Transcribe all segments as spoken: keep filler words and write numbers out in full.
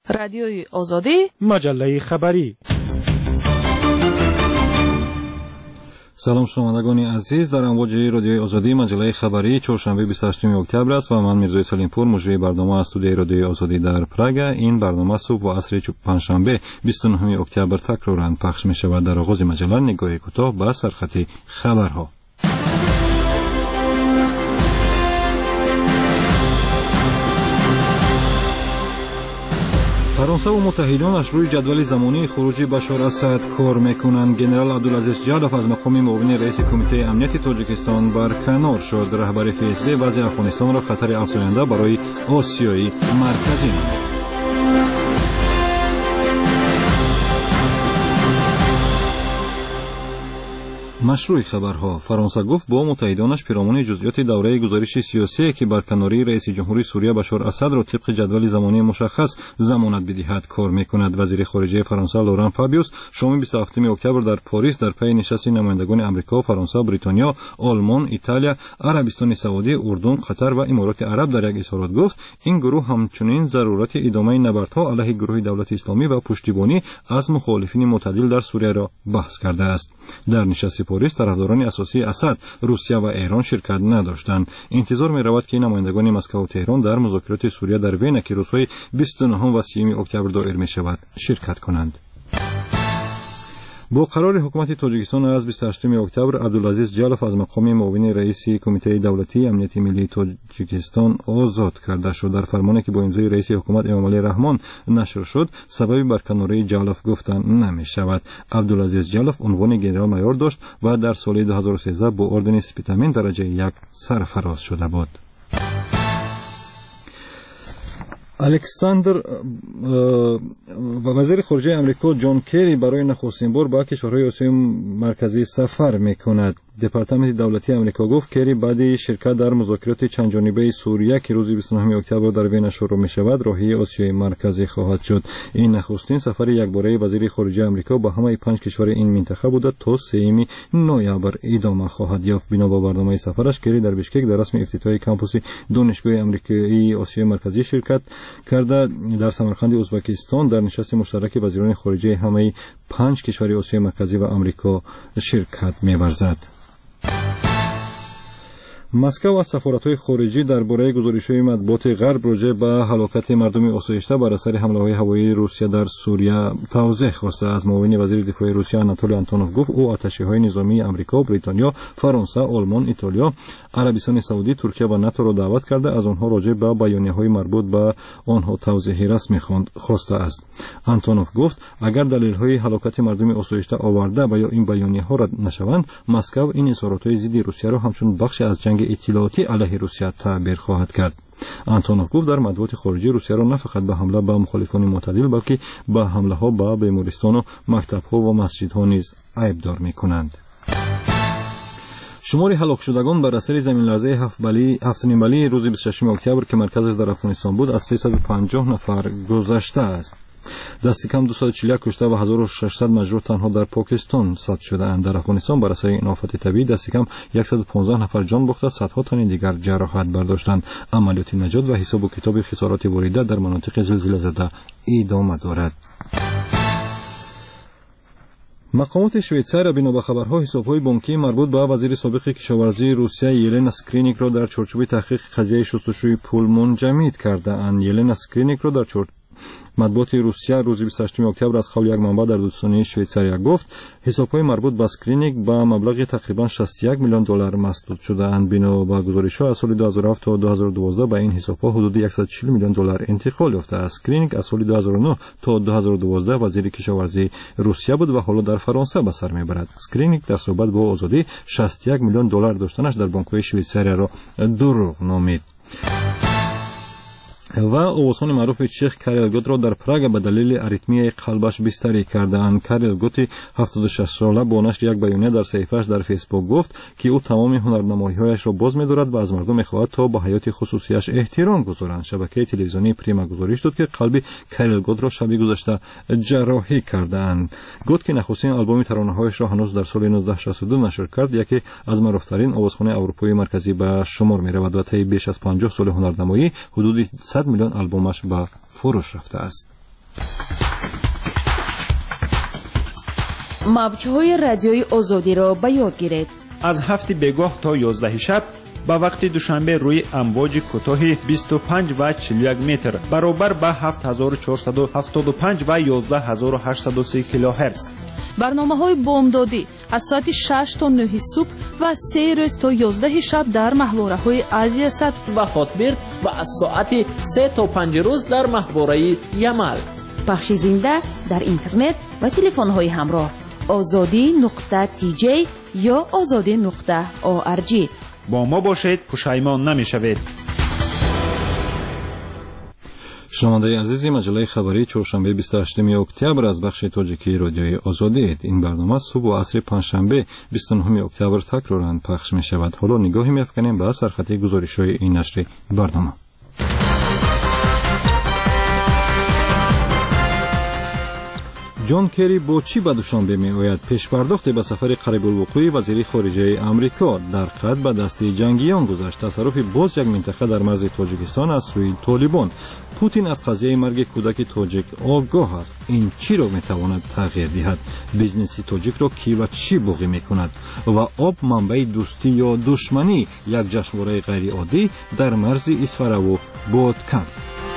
رادیوی آزادی، مجله خبری. سلام شنوندگان عزیز، در امواج رادیوی آزادی مجله خبری چهارشنبه بیست و هشتم اکتبر است و من میرزای سلیمپور مجری برنامه از استودیوی رادیوی آزادی در پراگ. این برنامه صبح و عصر پنجشنبه بیست و نهم اکتبر تکرارا پخش می شود. در آغاز مجله نگاهی کوتاه به سرخط خبرها. فرانسه و متحدانش روی جدول زمانی خروج بشار اسد کار میکنند. جنرال عبدالعزیز جالف از مقام معاون رئیس کمیته امنیت تاجیکستان برکنار شد. رهبر فی اس بی وضع افغانستان را خطر افزاینده برای آسیای مرکزی نامید. مشروع خبرها. فرانسه گفت با متحدانش پیرامون جزئیات دوره گزارش سیاسی که برکناری رئیس جمهوری سوریه بشار اسد را طبق جدول زمانی مشخص ضمانت بدهد کار میکند. وزیر خارجه فرانسه لوران فابیوس شام بیست و هفتم اکتبر در پاریس در پی نشست نمایندگان آمریکا، فرانسه، بریتانیا، آلمان، ایتالیا، عربستان سعودی، اردن، قطر و امارات عرب در یک اظهارات گفت این گروه همچنین ضرورت ادامه نبردها علیه گروه دولت اسلامی و پشتیبانی از مخالفین معتدل در سوریه را بحث کرده است. در نشست پاریس طرفداران اساسی اسد روسیه و ایران شرکت نداشتند. انتظار می رود که نمایندگان مسکو و تهران در مذاکرات سوریه در وین که روزهای بیست و نهم و سی اکتبر دایر می شود شرکت کنند. با قرار حکومت تاجیکستان از بیست و هشتم اکتبر عبدالعزیز جالف از مقام معاون رئیس کمیته دولتی امنیت ملی تاجیکستان آزاد کرده شد. در فرمانی که با امضای رئیس حکومت امامعلی رحمان نشر شد، سبب برکناری جالف گفتن نمی شود. عبدالعزیز جالف عنوان گنرال مایور داشت و در سال دو هزار و سیزده با اردن سپیتامین درجه یک سرفراز شده بود. الکساندر و وزیر خارجه آمریکا جان کری برای نخستین بار به کشورهای آسیای مرکزی سفر میکند. دپارتمنت دولتی آمریکا گفت کری بعد شرکت در مذاکرات چند جانبه سوریه که روز بیست و نهم اکتبر در وین شروع می‌شود راهی آسیای مرکزی خواهد شد. این نخستین سفر یکباره وزیر خارجه آمریکا به همه پنج کشور این منطقه بوده تا سوم نوامبر ادامه خواهد یافت. بنا به برنامه سفرش کری در بشکک در رسم افتتاحی کمپوس دانشگاه آمریکایی آسیای مرکزی شرکت کرده. در سمرقند ازبکستان در نشست مشترک وزیران خارجه همه پنج کشور آسیای مرکزی و آمریکا شرکت می‌ورزد. مسکو از سفارت‌های خارجی درباره گزارش‌های مطبوعات غرب راجع به هلاکت مردم آسایشته بر اثر حمله‌های هوایی روسیه در سوریه توضیح خواسته. از معاون وزیر دفاع روسیه آناتولی آنتونوف گفت او آتشی‌های نظامی آمریکا، بریتانیا، فرانسه، آلمان، ایتالیا، عربستان سعودی، ترکیه و ناتو را دعوت کرده از آنها راجع به بیانیه‌های مربوط به آنها توضیح رسمی خواسته است. آنتونوف گفت اگر دلایل هلاکت مردم آسایشته آورده و یا این بیانیه‌ها رد نشوند، مسکو این اظهارات ضد روسیه را همچون بخش از جنگ اطلاعاتی علیه روسیه تعبیر خواهد کرد. آنتونوف گفت در مطبوعات خارجی روسیه را نه فقط به حمله به مخالفان معتدل بلکه به حمله ها به بیمارستان و مکتب ها و مسجد ها نیز عیبدار میکنند. شمار هلاک شدگان بر اثر زمین لرزه هفت بلی هفت نیم بلی روز بیست و ششم اکتبر که مرکزش در افغانستان بود از سیصد و پنجاه نفر گذشته است. دست کم دویست و چهل و یک کشته و هزار و ششصد مجروح تنها در پاکستان ثبت شده اند. در افغانستان بر اثر این آفت طبیعی دست کم صد و پانزده نفر جان باخته، صدها تن دیگر جراحت برداشتند. عملیات نجات و حساب و کتاب خسارات وریده در مناطق زلزله زده ادامه دارد. مقامات شویتزار بنا به خبرها حساب‌های بانکی مربوط به وزیر سابق کشاورزی روسیه یلنا اسکرینیک را در چارچوب تحقیق قضیه شستشوی پول منجمد کرده‌اند. یلنا اسکرینیک را در چارچوب مطبوعات روسیه روز بیست و هشتم اکتبر از قول یک منبع در دوستانه شویتزاریا گفت حساب‌های مربوط به اسکرینیک با مبلغ تقریبا شصت و یک میلیون دلار مسدود شده اند. بنا به گزارش‌ها از سال دو هزار و هفت تا دو هزار و دوازده به این حساب‌ها حدود صد و چهل میلیون دلار انتقال یافته است. اسکرینیک از سال دو هزار و نه تا دو هزار و دوازده وزیر کشاورزی روسیه بود و حالا در فرانسه به سر میبرد. اسکرینیک در صحبت با آزادی شصت و یک میلیون دلار داشتنش در بانک‌های شویتزاریا را دروغ نامید. و آوازخوان معروف چخ کاریل گوت را در پراگ به دلیل اریتمی قلبش بستری کردند. کاریل گوت هفتاد و شش ساله با نشر یک بیانیه در صفحه‌اش در فیسبوک گفت که او تمام هنرنمایی‌هایش را باز می‌دارد و از مردم می‌خواهد تا به حیات خصوصیش احترام گذارند. شبکه تلویزیونی پریما گزارش داد که قلب کاریل گوت را شب گذشته جراحی کردند. گوت که نخستین آلبوم ترانه‌هایش را هنوز در سال نوزده شصت و دو نشر کرد، یکی از معروف‌ترین آوازخوان اروپایی مرکزی به شمار می‌رود و طی بیش از پنجاه سال هنرنمایی حدود صد میلیون آلبومش به فروش رفته است. موج‌های رادیوی آزادی را به یاد گیرید. از هفت بگاه تا یازده شب با وقت دوشنبه روی امواج کوتاه بیست و پنج و چهل و یک متر برابر با هفت هزار و چهارصد و هفتاد و پنج و یازده هزار و هشتصد و سی کیلوهرتز. برنامه‌های بامدادی از ساعت شش تا نه صبح و سه روز تا یازده شب در محوره‌های آسیا صد و خاطبرد و از ساعت سه تا پنج روز در محوره یمل. پخش زنده در اینترنت و تلفن‌های همراه آزادی نقطه تی جی یا آزادی نقطه او ار جی. با ما باشید، پشیمان نمی‌شوید. شنونده عزیزی، مجله خبری چهارشنبه بیست و هشتم اکتبر از بخش تاجیکی رادیوی آزادی است. این برنامه صبح و عصر پنجشنبه بیست و نهم اکتبر تکرارا پخش می شود. حالا نگاهی می‌افکنیم به سرخط گزارش‌های این نشر برنامه. جان کری با چی به دوشنبه می آید؟ پیش پرداخت به سفر قریب الوقوع وزیر خارجه امریکا در خط به دست جنگیان گذاشت. تصرف باز یک منطقه در مرز تاجیکستان از سوی طالبان. پوتین از قضیه مرگ کودک تاجیک آگاه است. این چی را می تواند تغییر دهد؟ بیزنس تاجیک را کی و چی باقی می کند؟ و آب منبع دوستی یا دشمنی؟ یک جشنواره غیر عادی در مرز اصفهان و بادکن.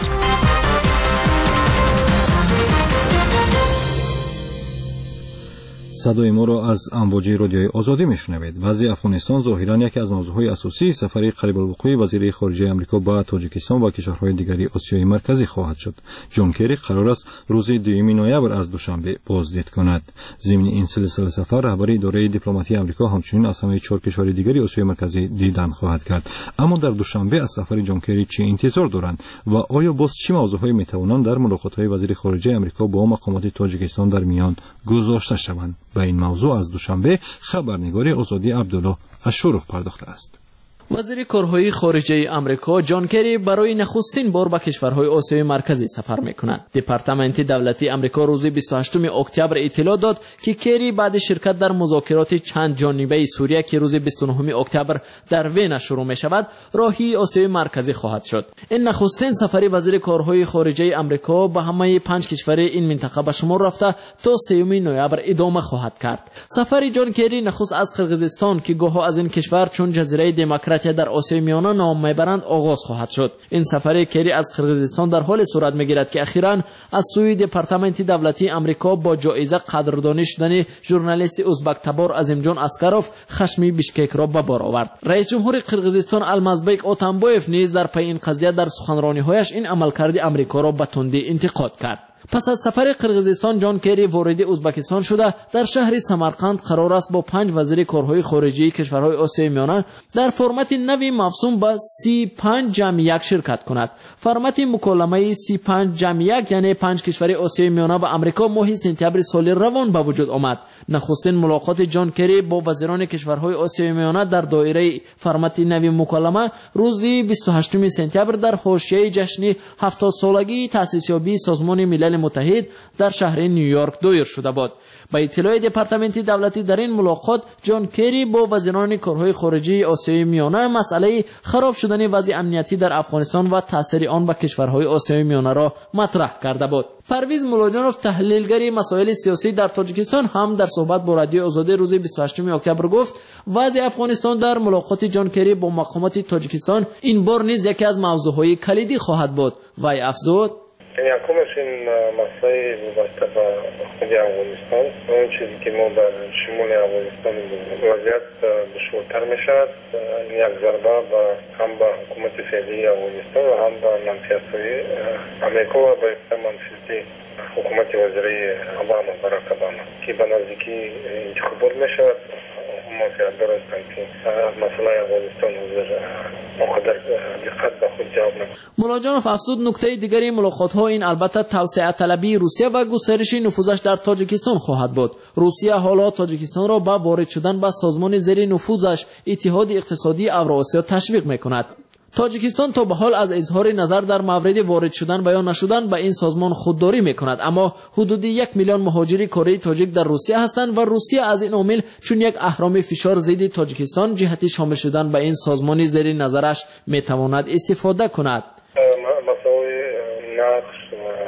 صدای ما را از امواج رادیوی آزادی میشنوید. وضع افغانستان ظاهرا یکی از موضوعهای اساسی سفر قریب الوقوع وزیر خارجه آمریکا به تاجیکستان و کشورهای دیگری آسیای مرکزی خواهد شد. جان کری قرار است روز دوم نوامبر از دوشنبه بازدید کند. ضمن این سلسله سفر رهبر اداره دیپلماتی آمریکا همچنین از همه چهار کشور دیگری آسیای مرکزی دیدن خواهد کرد. اما در دوشنبه از سفر جان کری چه انتظار دارند و آیا باز چه موضوعهایی میتوانند در ملاقات‌های وزیر خارجه آمریکا با مقامات تاجیکستان در میان گذاشته شوند؟ به این موضوع از دوشنبه خبرنگار آزادی عبدالله اشرف پرداخته است. وزیر کارهای خارجه آمریکا جان کری برای نخستین بار به کشورهای آسیای مرکزی سفر می‌کند. دپارتمان دولتی آمریکا روز بیست و هشتم اکتبر اطلاع داد که کری بعد شرکت در مذاکرات چند جانبه سوریه که روز بیست و نهم اکتبر در وین شروع می‌شود، راهی آسیای مرکزی خواهد شد. این نخستین سفر وزیر کارهای خارجه آمریکا به همه پنج کشور این منطقه به شمار رفته تا سوم نوامبر ادامه خواهد کرد. سفر جان کری نخست از قرقیزستان که گاه از این کشور چون جزیره دموکرات در آسیای میانه نام میبرند آغاز خواهد شد. این سفر کری از قرقیزستان در حال صورت میگیرد که اخیراً از سوی دپارتمان دولتی آمریکا با جایزه قدردانی شدن ژورنالیست ازبک تبار عظیمجان اسکروف خشمی بیشکک را به بار آورد. رئیس جمهور قرقیزستان المازبک اتامبایف نیز در پی این قضیه در سخنرانی‌هایش این عملکرد آمریکا را به تندی انتقاد کرد. پس از سفر قرقیزستان جان کری وارد ازبکستان شده در شهر سمرقند قرار است با پنج وزیر کارهای خارجه کشورهای آسیای میانه در فرمت نوی مفصول با سی پنج جمع یک شرکت کند. فرمت مکالمه سی پنج جمع یک یعنی پنج کشور آسیای میانه و آمریکا ماه سپتامبر سال روان به وجود آمد. نخستین ملاقات جان کری با وزیران کشورهای آسیای میانه در دایره فرمت نوی مکالمه روز بیست و هشتم سپتامبر در حاشیه جشن هفتاد سالگی تأسیس یابی سازمان ملل متحد در شهر نیویورک دایر شده بود. با اطلاع دپارتمان دولتی در این ملاقات جان کری با وزیران کارهای خارجه آسیای میانه مسئله خراب شدن وضع امنیتی در افغانستان و تاثیر آن به کشورهای آسیای میانه را مطرح کرده بود. پرویز مولاجانوف تحلیلگر مسائل سیاسی در تاجیکستان هم در صحبت با رادیو آزادی روز بیست و هشتم اکتبر گفت وضع افغانستان در ملاقات جان کری با مقامات تاجیکستان این بار نیز یکی از موضوعهای کلیدی خواهد بود. وی افزود یکمش این مسئله وابسته به خود افغانستان، اون چیزی که ما در شمال افغانستان وضعیت دشوارتر میشد، یک ضربه به هم به حکومت فعلی افغانستان و هم به منفیت‌های امریکا و به منفیتی حکومت وزیری اوباما باراک اوباما که به نزدیکی انتخابات میشد. موافقت دارستند که مسئله افغانستان حضور مقدر دقت به خود جواب نکند. مولاجانوف افزود نکته دیگری ملاقات ها این البته توسعه طلبی روسیه و گسترش نفوذش در تاجیکستان خواهد بود. روسیه حالا تاجیکستان را به وارد شدن به سازمان زیر نفوذش اتحاد اقتصادی اوراسیا تشویق میکند. تاجیکستان تا به حال از اظهار نظر در مورد وارد شدن و یا نشدن به این سازمان خودداری میکند، اما حدود یک میلیون مهاجر کره تاجیک در روسیه هستند و روسیه از این عامل چون یک اهرام فشار ضد تاجیکستان جهت شامل شدن به این سازمان زیر نظرش میتواند استفاده کند. مسائل نقش و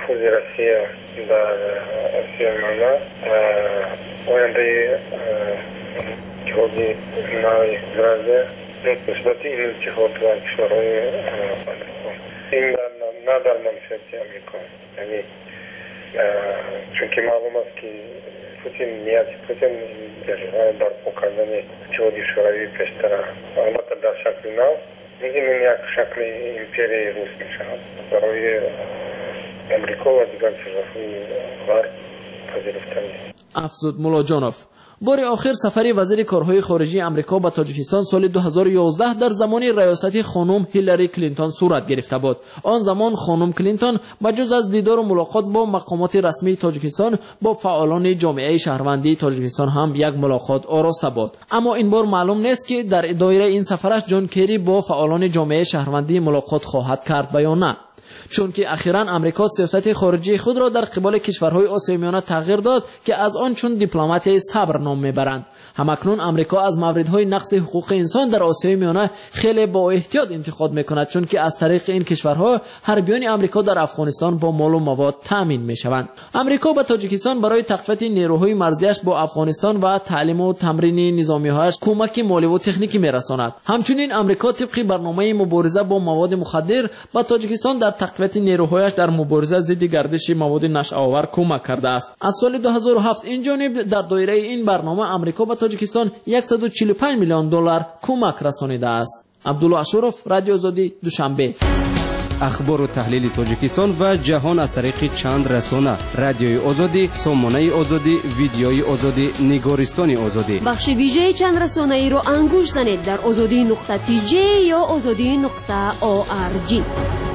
نفوذ روسیه در آسیا میانه آینده جهادی نوی گرازه نسبت این جهاد و کشورهای افغانستان این نه در منفعت امریکا، یعنی چون که معلوم است که پوتین نیت پوتین در برپا کردن جهادی شوروی پیشتر البته در شکل نو میگیم این یک شکل امپیری روس میشود برای امریکا و دیگر کشورهای غرب پذیرفته نیست. افزود مولا جانوف. بار آخر سفری وزیر کارهای خارجی امریکا به تاجیکستان سال دو هزار و یازده در زمان ریاست خانم هیلاری کلینتون صورت گرفته بود. آن زمان خانم کلینتون بجز از دیدار و ملاقات با مقامات رسمی تاجیکستان با فعالان جامعه شهروندی تاجیکستان هم یک ملاقات آراسته بود. اما این بار معلوم نیست که در دایره این سفرش جان کری با فعالان جامعه شهروندی ملاقات خواهد کرد یا نه. چون که اخیراً امریکا سیاست خارجی خود را در قبال کشورهای آسیای میانه تغییر داد که از آن چون دیپلمات صبر نام میبرند. همکنون امریکا از موردهای نقض حقوق انسان در آسیای میانه خیلی با احتیاط انتقاد میکند، چون که از طریق این کشورها حربیان امریکا در افغانستان با مال و مواد تامین میشوند. امریکا به تاجیکستان برای تقویت نیروهای مرزیش با افغانستان و تعلیم و تمرین نظامی‌هایش کمک مالی و تکنیکی میرساند. همچنین امریکا طبق برنامه مبارزه با مواد مخدر به تاجیکستان در تقویت نیروهایش در مبارزه ضد گردش مواد نشه‌آور کمک کرده است. از سال دو هزار و هفت این جانب در دایره این برنامه امریکا به تاجیکستان صد و چهل و پنج میلیون دلار کمک رسانیده است. عبدالله اشرف، رادیو آزادی، دوشنبه. اخبار و تحلیل تاجیکستان و جهان از طریق چند رسانه: رادیوی آزادی، سامانه آزادی، ویدیوی آزادی، نگارستان آزادی. بخش ویژه چند رسانه ای رو انگوش زنید در آزادی نقطه تی جی یا آزادی نقطه او آر جی.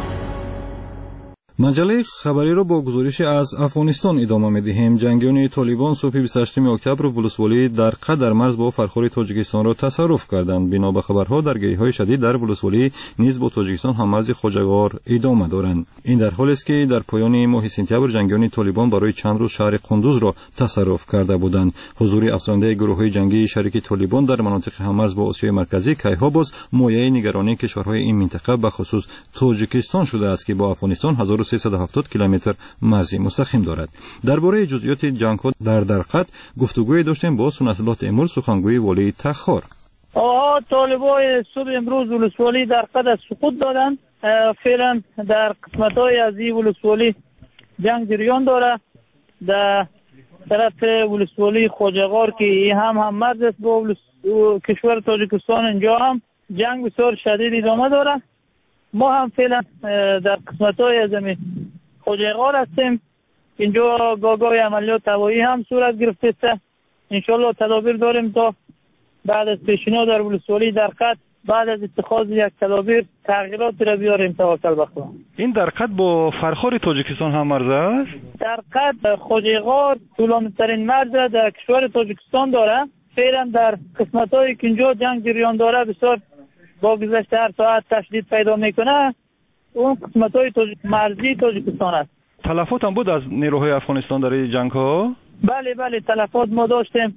مجله خبری را با گزارش از افغانستان ادامه می‌دهیم. جنگیان طالبان صبح بیست و هشتم اکتبر ولسوالی در قدر مرز با فرخور تاجیکستان را تصرف کردند. بنا به خبرها درگیری‌های شدید در ولسوالی نیز با تاجیکستان هم مرز خوجاغار ادامه دارند. این در حالی است که در پایان ماه سپتامبر جنگیان طالبان برای چند روز شهر قندوز را تصرف کرده بودند. حضور افزونده گروه‌های جنگی شریک طالبان در مناطق هم مرز با آسیای مرکزی کیها باز مایه نگرانی کشورهای این منطقه به خصوص تاجیکستان شده است که با افغانستان هزار و سیصد و هفتاد کیلومتر مرز مستقیم دارد. درباره جزئیات جنگ‌ها در درقد گفتگوی داشتیم با سنت الله تیمور، سخنگوی والی تخار. آها طالبای صبح امروز ولسوالی در قد سقوط دادند. فعلا در قسمت‌های از این ولسوالی جنگ جریان داره. در طرف ولسوالی خوجاغار که هم هم مرز است با کشور تاجیکستان، اینجا هم جنگ بسیار شدید ادامه داره. ما هم فعلا در قسمت‌های از زمین خوجاغار هستیم. اینجا گاگای عملیات هوایی هم صورت گرفته است. انشالله تدابیر داریم تا بعد از پیشینه در ولسوالی در قد بعد از اتخاذ یک تدابیر تغییرات را بیاریم توکل به خدا. این در قد با فرخور تاجیکستان هم مرز است؟ در قد خوجاغار طولانی‌ترین مرز در کشور تاجیکستان داره. فعلا در قسمت‌هایی که اینجا جنگ جریان داره بسیار با گذشت هر ساعت تشدید پیدا میکنه. اون قسمت‌های تاج... مرزی تاجیکستان است. تلفات هم بود از نیروهای افغانستان در این جنگ ها؟ بله بله تلفات ما داشتیم.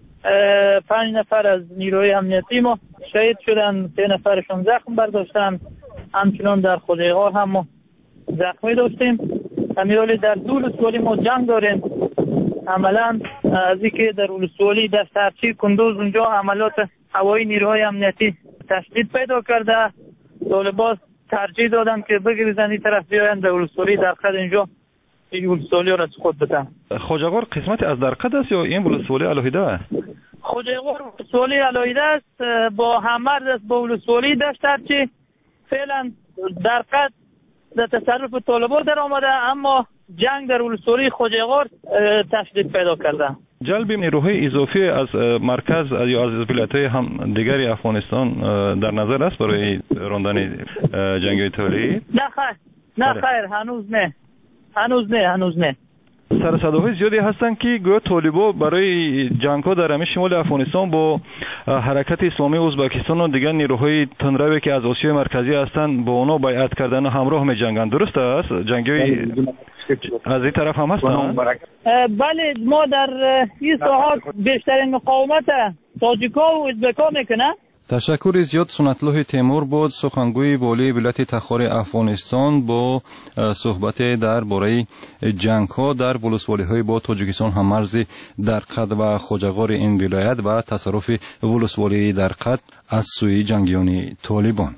پنج نفر از نیروهای امنیتی ما شهید شدن، سه نفرشون زخم برداشتن. همچنان در خوجاغار هم ما زخمی داشتیم. امیرالی در دو ولسوالی ما جنگ داریم. عملا از اینکه در ولسوالی دست هرچی کندوز اونجا عملیات هوایی نیروهای امنیتی تشدید پیدا کرده. طالبان ترجیح دادن که بگریزن این طرف بیاین در ولسوالی در قد اینجا این ولسوالی را سقوط بدن. خوجاغار قسمت از در قد است یا این ولسوالی علاهیده است؟ خوجاغار ولسوالی علاهیده است، با همرز است با ولسوالی دشت هرچی. فعلا در قد در تصرف طالبان در آمده، اما جنگ در ولسوالی خوجاغار تشدید پیدا کرده. جلب نیروهای اضافی از مرکز یا از ولایت‌های هم دیگری افغانستان در نظر است برای راندن جنگ طالی؟ نه خیر، نه خیر، هنوز نه. هنوز نه، هنوز نه. سر صداهای زیادی هستند که گویا طالبا برای جنگ‌ها در همه شمال افغانستان با حرکت اسلامی ازبکستان و دیگر نیروهای تندروی که از آسیای مرکزی هستند با اونا بیعت کردن و همراه می‌جنگند. درست است؟ جنگ‌های از این طرف هم هستند؟ بله، ما در این ساحات بیشترین مقاومت تاجیک‌ها و ازبک‌ها میکنه. تشکر زیاد سنت‌الله تیمور بود، سخنگوی والی ولایت تخار افغانستان، با صحبت درباره جنگ‌ها در ولسوالی‌های با تاجیکستان هم‌مرز در قد و خوجه‌غار این ولایت و تصرف ولسوالی در قد از سوی جنگیان طالبان.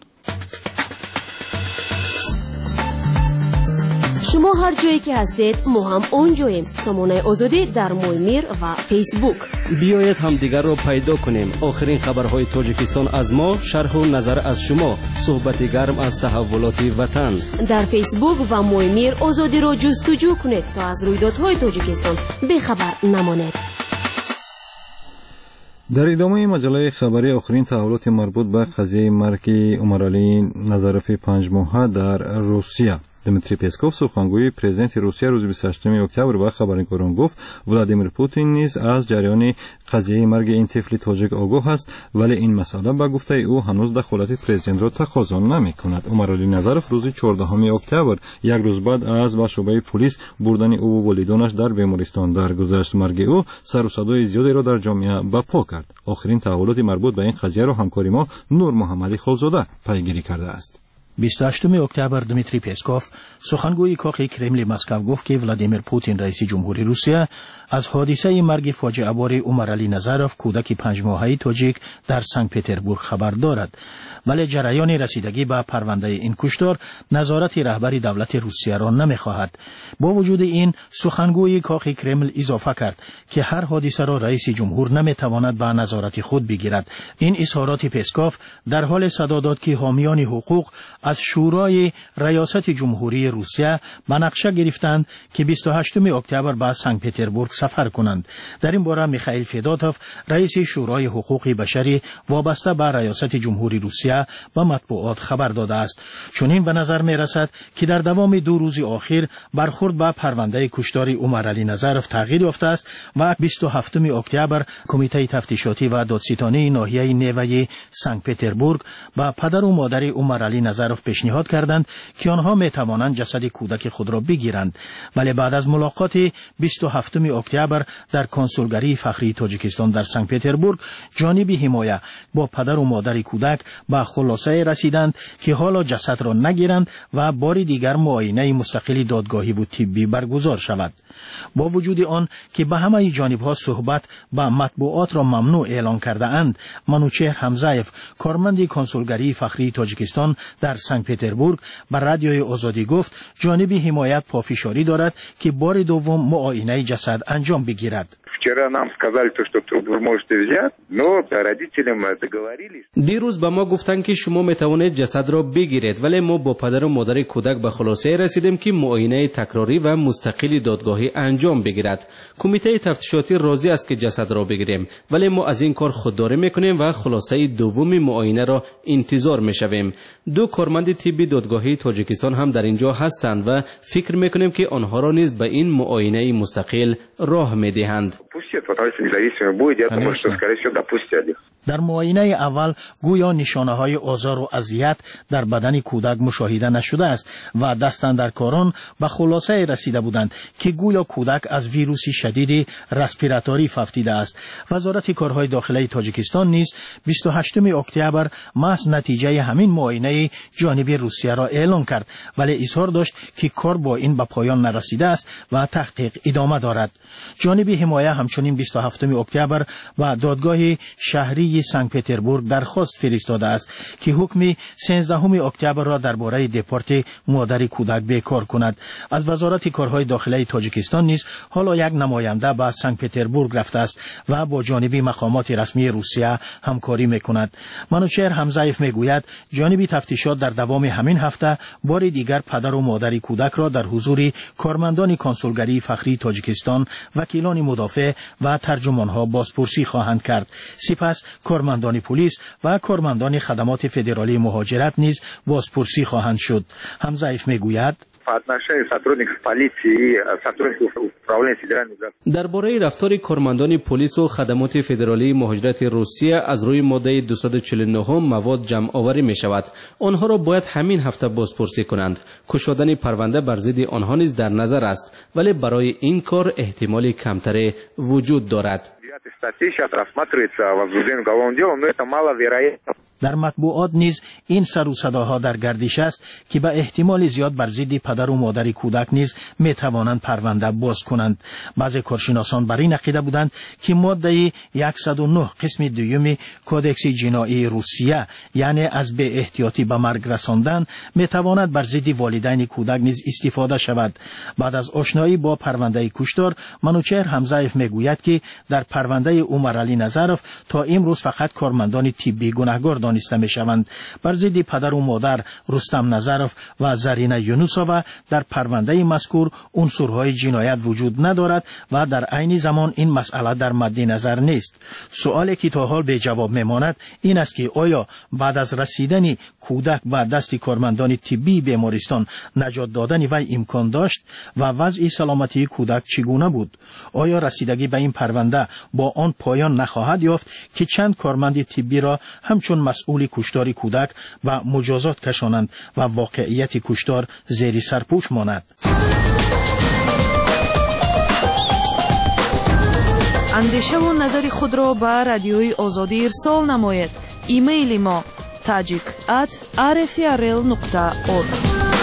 شما هر جایی که هستید ما هم اونجاییم. سامانه آزادی در مویمیر و فیسبوک. بیایید هم دیگر رو پیدا کنیم. آخرین خبرهای تاجیکستان از ما، شرح و نظر از شما، صحبت گرم از تحولات وطن. در فیسبوک و مویمیر آزادی رو جستجو کنید تا از رویدادهای تاجیکستان بخبر نمانید. در ادامه مجله خبری آخرین تحولات مربوط به قضیه مرگ عمرعلی نظرف پنج ماهه در روسیه. دمیتری پسکوف سخنگوی پرزیدنت روسیه روز بیست و هشتم اکتبر به خبرنگاران گفت ولادیمیر پوتین نیز از جریان قضیه مرگ این طفل تاجیک آگاه است، ولی این مسئله به گفته او هنوز دخالت پرزیدنت را تقاضا نمی‌کند. عمرعلی نظرف روز چهاردهم اکتبر، یک روز بعد از به شعبه پلیس بردن او و والدانش در بیمارستان درگذشت. مرگ او سر و صدای زیادی را در جامعه برپا کرد. آخرین تحولات مربوط به این قضیه را همکاری ما نور محمدی خالزاده پیگیری کرده است. بیست و هشتم اکتبر دمیتری پسکوف سخنگوی کاخ کرملین مسکو گفت که ولادیمیر پوتین رئیس جمهوری روسیه از حادثه مرگ فاجعه بار عمرعلی نظرف کودک پنج ماهه تاجیک در سنت پتربورگ خبر دارد، ولی جریان رسیدگی به پرونده این کشتار نظارت رهبری دولت روسیه را نمیخواهد. با وجود این سخنگوی کاخ کرملین اضافه کرد که هر حادثه را رئیس جمهور نمیتواند به نظارت خود بگیرد. این اظهارات پسکوف در حال صدا داد که حامیان حقوق از شورای ریاست جمهوری روسیه به نقشه گرفتند که بیست و هشتم اکتبر به سنت پتربورگ سفر کنند. در این باره میخائیل فداتوف رئیس شورای حقوق بشری وابسته به ریاست جمهوری روسیه به مطبوعات خبر داده است. چنین به نظر می رسد که در دوام دو روز اخیر برخورد به پرونده کشتار عمرعلی نظرف تغییر یافته است و بیست و هفتم اکتبر کمیته تفتیشاتی و دادستانی ناحیه نیوه سنت پتربورگ با پدر و مادر عمرعلی نظرف پیشنهاد کردند که آنها می توانند جسد کودک خود را بگیرند، ولی بعد از ملاقات بیست و هفتم اکتبر در کنسولگری فخری تاجیکستان در سنت پتربورگ جانب حمایه با پدر و مادر کودک به خلاصه رسیدند که حالا جسد را نگیرند و بار دیگر معاینه مستقل دادگاهی و طبی برگزار شود. با وجود آن که به همه جانب‌ها صحبت با مطبوعات را ممنوع اعلان کرده اند، منوچهر حمزه‌یف کارمند کنسولگری فخری تاجیکستان در سنت پتربورگ به رادیوی آزادی گفت جانب حمایت پافشاری دارد که بار دوم معاینه جسد انجام بگیرد. Вчера нам сказали, что труп вы можете взять, но родителям договорились. دیروز به ما گفتن که شما میتوانید جسد را بگیرید، ولی ما با پدر و مادر کودک به خلاصه رسیدیم که معاینه تکراری و مستقل دادگاهی انجام بگیرد. کمیته تفتیشاتی راضی است که جسد را بگیریم، ولی ما از این کار خودداری میکنیم و خلاصه دوم معاینه را انتظار میشویم. دو کارمند طبی دادگاهی تاجیکستان هم در اینجا هستند و فکر میکنیم که آنها را نیز به این معاینه مستقل راه میدهند. در معاینه اول گویا نشانه های آزار و اذیت در بدن کودک مشاهده نشده است و دستاندرکاران به خلاصه رسیده بودند که گویا کودک از ویروس شدید رسپیراتوری ففتیده است. وزارت کارهای داخلی تاجیکستان نیز بیست و هشتم اکتبر محض نتیجه همین معاینه جانب روسیه را اعلان کرد، ولی اظهار داشت که کار با این به پایان نرسیده است و تحقیق ادامه دارد. جانب حمایه همچنین بیست و هفتم اکتبر و دادگاه شهری سنت پتربورگ درخواست فرستاده است که حکم سیزدهم اکتبر را درباره دپورت مادر کودک بیکار کند. از وزارت کارهای داخلی تاجیکستان نیز حالا یک نماینده به سنت پتربورگ رفته است و با جانب مقامات رسمی روسیه همکاری میکند. منوچهر حمزه‌یف میگوید جانب تفتیشات در دوام همین هفته بار دیگر پدر و مادر کودک را در حضور کارمندان کنسولگری فخری تاجیکستان، وکیلان مدافع و ترجمانها بازپرسی خواهند کرد. سپس کارمندان پلیس و کارمندان خدمات فدرالی مهاجرت نیز بازپرسی خواهند شد. حمزه‌یف میگوید درباره رفتار کارمندان پلیس و خدمات فدرالی مهاجرت روسیه از روی ماده دویست و چهل و نه مواد جمع آوری می شود. آنها را باید همین هفته بازپرسی کنند. کشادن پرونده بر ضد آنها نیز در نظر است، ولی برای این کار احتمال کمتری وجود دارد. сейчас рассматривается возбуждение уголовного дела, но это маловероятно. در مطبوعات نیز این سر و صداها در گردش است که به احتمال زیاد بر ضد پدر و مادر کودک نیز می توانند پرونده باز کنند. بعضی کارشناسان بر این عقیده بودند که ماده صد و نه قسم دوم کودکس جنایی روسیه، یعنی از بی احتیاطی به مرگ رساندن، می تواند بر ضد والدین کودک نیز استفاده شود. بعد از آشنایی با پرونده کشتار، منوچهر حمزه‌یف میگوید که در پرونده عمرعلی نظرов تا امروز فقط کارمندان طبی گناهکار دانسته میشوند. بر ضد پدر و مادر رستم نظرов و زرینه یونوسووا در پرونده مذکور عنصرهای جنایت وجود ندارد و در عین زمان این مسئله در مد نظر نیست. سوالی که تا حال به جواب میماند این است که آیا بعد از رسیدن کودک به دست کارمندان طبی بیمارستان نجات دادن وی امکان داشت و وضع سلامتی کودک چگونه بود؟ آیا رسیدگی به این پرونده با آن پایان نخواهد یافت که چند کارمند طبی را همچون مسئول کشتار کودک و مجازات کشانند و واقعیت کشتار زیر سرپوش ماند؟ اندیشه و نظر خود را به رادیوی آزادی ارسال نمایید. ایمیل ما tajik at r f r l nokta org.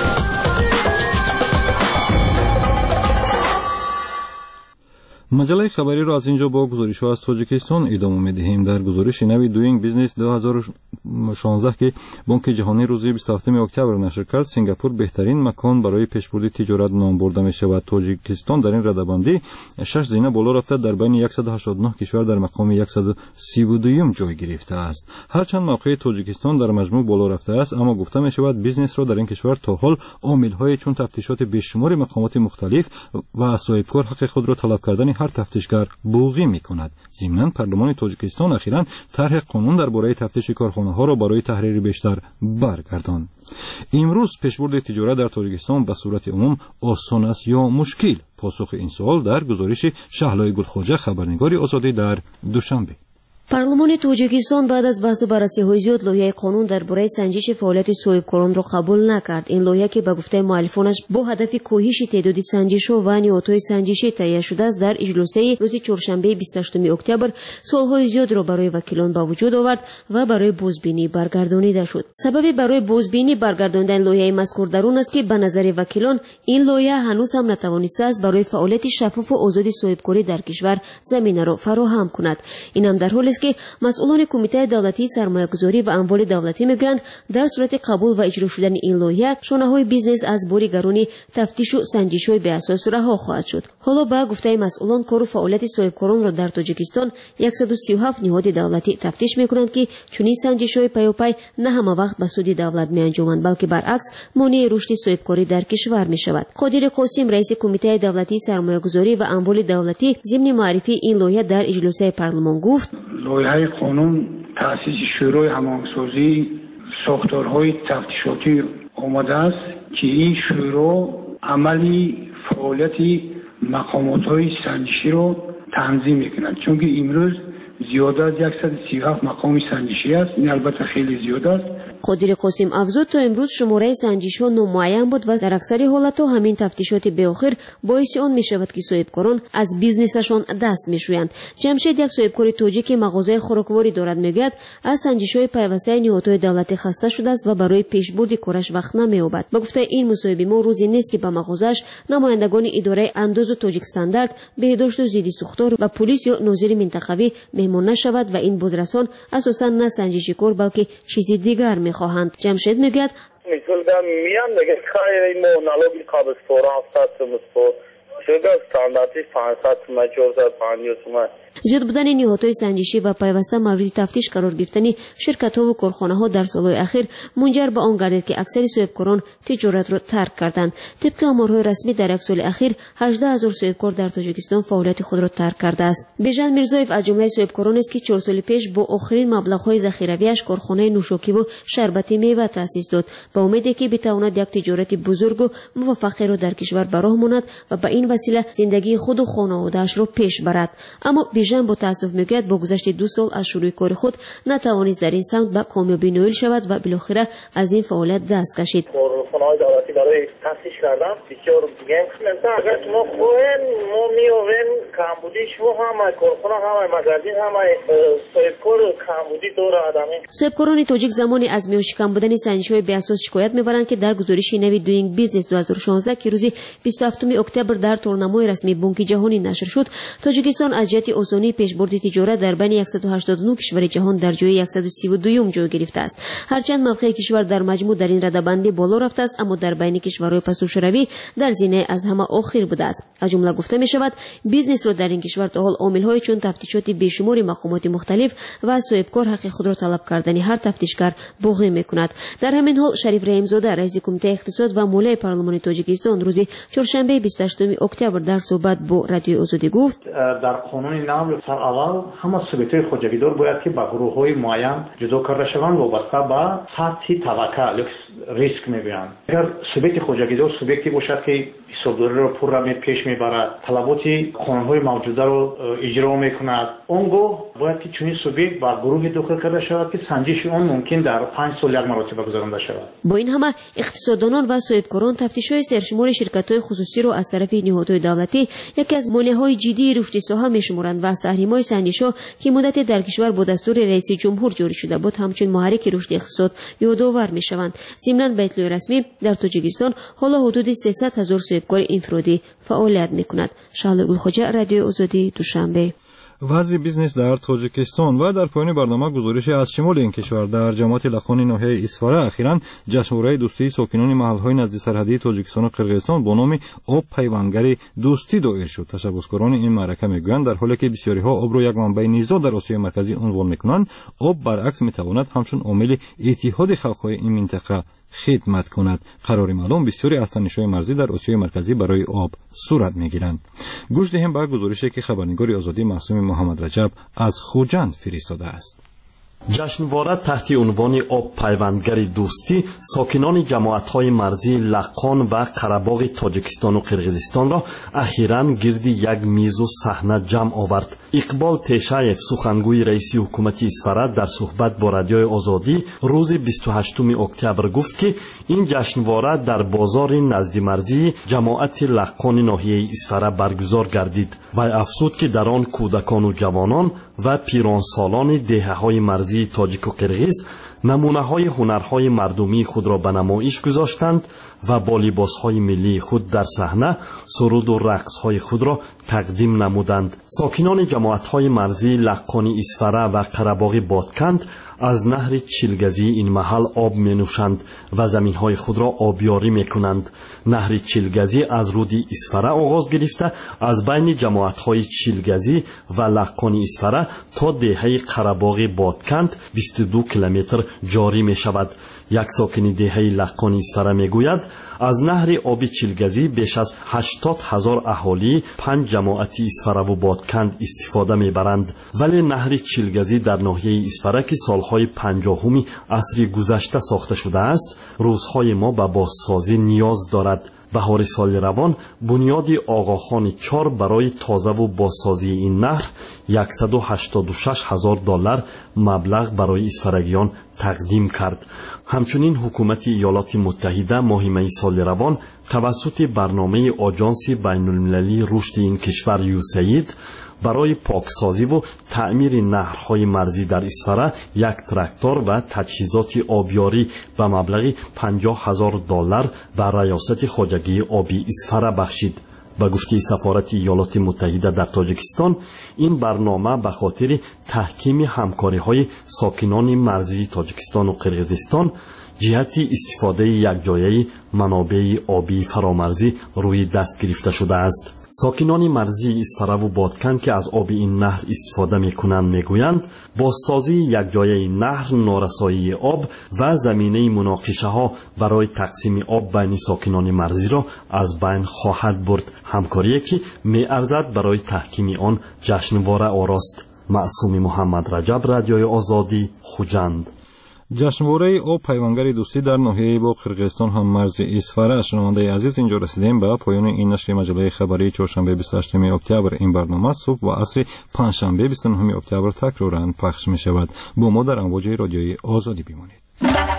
مجله خبری را از اینجا با گزارش‌ها از تاجیکستان ادامه می‌دهیم. در گزارش نوی دوینگ بیزنس دو هزار و شانزده که بانک جهانی روز بیست و هفتم اکتبر نشر کرد، سنگاپور بهترین مکان برای پیشبرد تجارت نام برده می‌شود. تاجیکستان در این رده‌بندی شش زینه بالا رفته در بین صد و هشتاد و نه کشور در مقام صد و سی و دو جای گرفته است. هرچند موقع تاجیکستان در مجموع بالا رفته است، اما گفته می‌شود بیزنس را در این کشور تا حال عامل‌های چون تفتیشات بیشمار مقامات مختلف و صاحبکار حق خود را طلب کردن هر تفتیشگر بوغی می‌کند. ضمناً پارلمان تاجیکستان اخیراً طرح قانون درباره تفتیش کارخانه‌ها را برای تحریر بیشتر برگرداند. امروز پیشبرد تجارت در تاجیکستان به صورت عموم آسان است یا مشکل؟ پاسخ این سوال در گزارش شهلای گلخواجه، خبرنگار آزادی در دوشنبه. پارلمان تاجیکستان بعد از بحث و بررسی‌های زیاد لایحه قانون درباره سنجش فعالیت صاحبکاران را قبول نکرد. این لایحه که به گفته مؤلفانش با هدف کاهش تعداد سنجش‌ها و نهادهای سنجشی تهیه شده است، در اجلاس روز چهارشنبه بیست و هشتم اکتبر سوال‌های زیاد را برای وکیلان به وجود آورد و برای بازبینی برگردانیده شد. سبب برای بازبینی برگرداندن لایحه مذکور در آن است که به نظر وکیلان این لایحه هنوز هم نتوانسته است برای فعالیت شفاف و آزاد صاحبکاری در کشور زمینه را فراهم کند. این هم در حالی که مسئولان کمیته دولتی سرمایه‌گذاری و اموال دولتی میگویند در صورت قبول و اجرا شدن این لایحه شانه‌های بیزنس از بار گرانی تفتیش و سنجش‌های به اساس رها خواهد شد. حالا با گفته مسئولان کار و فعالیت صاحبکاران را در تاجیکستان صد و سی و هفت نهاد دولتی تفتیش میکنند که چنین سنجش‌های پیاپی نه همه وقت به سود دولت میانجامند، بلکه برعکس مانع رشد صاحبکاری در کشور میشود. قادر قاسم رئیس کمیته دولتی سرمایه‌گذاری و اموال دولتی ضمن معرفی این لایحه در اجلاس پارلمان گفت: لایحه قانون تأسیس شورای هماهنگسازی ساختارهای تفتیشاتی آمده است که این شورا عملی فعالیت مقامات‌های سنجشی را تنظیم می‌کند، چون که امروز زیاده از صد و سی و هفت مقام سنجشی است. این البته خیلی زیاده است. قادر قاسم افزود تا امروز شماره سنجش‌ها نامعین بود و در اکثر حالت‌ها همین تفتیشات به آخر باعث آن می‌شود که صاحبکاران از بیزنسشان دست می‌شویند. جمشید یک صاحبکار تاجیک مغازه خوراکواری دارد، میگوید از سنجش‌های پیوسته نهادهای دولتی خسته شده است و برای پیشبرد کارش وقت نمی‌یابد. با گفته این مصاحبه ما روزی نیست که به مغازه‌اش نمایندگان اداره انداز و تاجیک استاندارد، بهداشت و ضد سوختار و پلیس یا ناظر منطقوی مهمان نشود و این بازرسان اساساً نه سنجشی کار بلکه چیزی دیگر می‌خواهند. جمشید میگوید می‌گویم میان دیگه کاری ما نالوگی کابل فورا هفتاد مسپور شده استانداردی پانصد مجور در پانیوس ما زیاد بودن نهادهای سنجشی و پیوسته مورد تفتیش قرار گرفتن شرکت‌ها و کارخانه‌ها در سال‌های اخیر منجر به آن گردید که اکثر صاحبکاران تجارت را ترک کردند. طبق آمارهای رسمی در یک سال اخیر هجده هزار صاحبکار در تاجیکستان فعالیت خود را ترک کرده است. بیژن میرزایف از جمله صاحبکاران است که چهار سال پیش با آخرین مبلغ‌های ذخیره‌ایش کارخانه نوشاکی و شربتی میوه تأسیس داد با امیدی که بتواند یک تجارت بزرگ و موفقی را در کشور به راه ماند و به این وسیله زندگی خود و خانواده‌اش را پیش برد. اما بیژن با تأسف میگوید با گذشت دو سال از شروع کار خود نتوانست در این سمت به کامیابی نائل شود و بالاخره از این فعالیت دست کشید. کارخانه‌های دولتی برای تأسیس کردن بسیار گنگ مثلا اگر شما خواهید ما می‌آوریم کمبودی شو هم کارخانه هم مغازین هم صاحبکار کمبودی دور آدمی. صاحبکاران تاجیک زمانی از میان شکم بودن سنجش‌های بی‌اساس شکایت می‌برند که در گزارش نوی دوینگ بیزنس دو هزار و شانزده که روز بیست و هفتم اکتبر در تورنمای رسمی بانک جهانی نشر شد، تاجیکستان از جهت آسانی پیشبرد تجارت در بین صد و هشتاد و نه کشور جهان در جای صد و سی و دو جای گرفته است. هرچند موقع کشور در مجموع در این رده‌بندی بالا رفته است، اما در بین کشورهای پس‌الشوروی در زینه از همه آخر بوده است. از جمله گفته می شود بیزنس را در این کشور تا حال عامل‌های چون تفتیشات بیشمار مقامات مختلف و صاحبکار حق خود را طلب کردن هر تفتیشگر باقی می‌کند. در همین حال شریف رحیم‌زاده رئیس کمیته اقتصاد و مالی پارلمان تاجیکستان روز چهارشنبه بیست و هشتم اکتبر در صحبت با رادیوی آزادی گفت در قانون نو سر اول همه سوبیت‌های خودجگیدار باید که با گروه‌های معین جدا کرده شوند وابسته به سطح طبقه ریسک می‌بینند. اگر سوبیت خودجگیدار سوبیتی باشد که حسابداری را پر را پیش میبرد، طلبات قانون‌های موجوده را اجرا میکند، اونگاه باید که چنین سوبیت با گروه داخل کرده شود که سنجش آن ممکن در پنج سال یک مرتبه گذرانده شود. با این همه اقتصاددانان و صاحبکاران تفتیش‌های سرشمار شرکت‌های خصوصی را از طرف نهادهای دولتی یکی از مانع‌های جدی رشد ساحه می‌شمارند و تحریم‌های سنجش‌ها که مدت در کشور با دستور رئیس جمهور جاری شده بود همچنین محرک رشد اقتصاد یادآور می‌شوند. ضمناً بیت رسمی در تاجیکستان حالا حدود سیصد هزار صاحبکار انفرادی فعالیت می‌کند. شعله گلخوجه، رادیو آزادی، دوشنبه. وضع بیزنس در تاجیکستان و در پایان برنامه گزارشی از شمال این کشور در جماعت لخان ناحیه اصفاره اخیراً جشنواره دوستی ساکنان محل‌های نزدیک سرحدی تاجیکستان و قرقیزستان با نام آب پیوندگری دوستی دایر شد. تشبسکاران این معرکه میگویند در حالی که بسیاری‌ها آب را یک منبع نزاع در آسیای مرکزی عنوان می‌کنند، آب برعکس می‌تواند همچون عامل اتحاد خلق‌های این منطقه خدمت کند. قرار معلوم بسیاری از تنش‌های مرزی در آسیای مرکزی برای آب صورت می‌گیرند. گوش دهیم به گزارشی که خبرنگار آزادی معصوم محمد رجب از خوجند فرستاده است. جشنواره تحت عنوان آب پیوندگری دوستی ساکنان جماعت‌های مرزی لقان و قره‌باغ تاجیکستان و قرقیزستان را اخیراً گرد یک میز و صحنه جمع آورد. اقبال تیشایف سخنگوی رئیس حکومت اصفاره در صحبت با رادیوی آزادی روز بیست و هشتم اکتبر گفت که این جشنواره در بازار نزد مرزی جماعت لقان ناحیه اصفاره برگزار گردید و افزود که در آن کودکان و جوانان و پیرانسالان دهه‌های مرزی تاجیک و قرقیز نمونه‌های هنرهای مردمی خود را به نمایش گذاشتند و با لباس‌های ملی خود در صحنه سرود و رقص‌های خود را تقدیم نمودند. ساکنان جماعت‌های مرزی لقانی اصفاره و قره‌باغ بادکند از نهر چیلگزی این محل آب می نوشند و زمین‌های خود را آبیاری می کنند. نهر چیلگزی از رود اصفاره آغاز گرفته از بین جماعت‌های چیلگزی و لقانی اصفاره تا دهه قره‌باغ بادکند بیست و دو کیلومتر جاری می شود. یک ساکن دهه لقانی اصفاره می گوید از نهر آب چیلگزی بیش از هشتاد هزار اهالی پنج جماعت اصفاره و بادکند استفاده می برند، ولی نهر چیلگزی در ناحیه اصفاره که سالهای پنجاهمی عصر گذشته ساخته شده است روزهای ما به بازسازی نیاز دارد. بهار سال روان بنیاد آقاخان چار برای تازه و بازسازی این نهر صد و هشتاد و شش هزار دلار مبلغ برای اصفرگیان تقدیم کرد. همچنین حکومت ایالات متحده ماه می سال روان توسط برنامه آژانس بین المللی رشد این کشور یوسید برای پاکسازی و تعمیر نهرهای مرزی در اصفاره یک تراکتور و تجهیزات آبیاری به مبلغ پنجاه هزار دلار به ریاست خواجگی آبی اصفاره بخشید. به گفته سفارت ایالات متحده در تاجیکستان این برنامه به خاطر تحکیم همکاری‌های ساکنان مرزی تاجیکستان و قرقیزستان جهت استفاده یکجایی منابع آبی فرامرزی روی دست گرفته شده است. ساکنان مرزی اصفاره و بادکند که از آب این نهر استفاده می کنند می گویند بازسازی یکجایی نهر نارسایی آب و زمینه مناقشه ها برای تقسیم آب بین ساکنان مرزی را از بین خواهد برد. همکاری که می ارزد برای تحکیم آن جشنواره آراست. معصوم محمد رجب، رادیوی آزادی، خوجند. جشنواره آب پیوندگری دوستی در ناحیه با قرقیزستان هم مرز اصفاره. شنونده عزیز، اینجا رسیدیم به پایان این نشر مجله خبری چهارشنبه بیست و هشتم اکتبر. این برنامه صبح و عصر پنجشنبه بیست و نهم اکتبر تکرارا پخش می شود. با ما در امواج رادیوی آزادی بمانید.